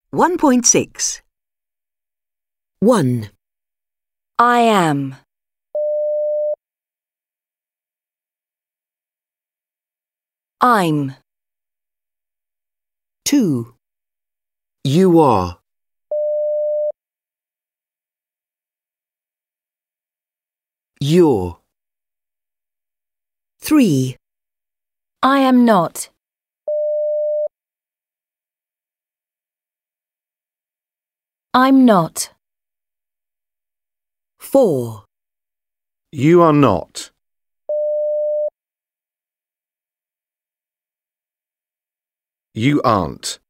1.6. 1. I am. I'm. 2. You are. You're. 3. I am not. I'm not. 4. You are not. You aren't.